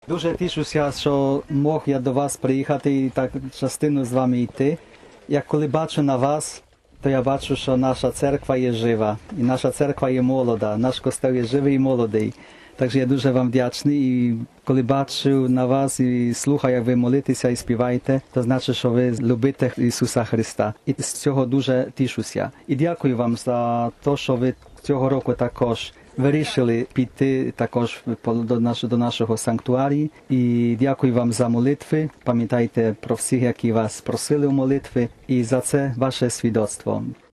Дуже тішуся, що мог я до вас приїхати і так частину з вами йти. Як коли бачу на вас, то я бачу, що наша церква є жива, і наша церква є молода, наш костел є живий і молодий. Так я дуже вам вдячний, і коли бачу на вас і слухаю, як ви молитеся і співаєте, то значить, що ви любите Ісуса Христа. І з цього дуже тішуся. І дякую вам за те, що ви цього року також вирішили піти також до нашого санктуарії. І дякую вам за молитви. Пам'ятайте про всіх, які вас просили у молитви, і за це ваше свідоцтво.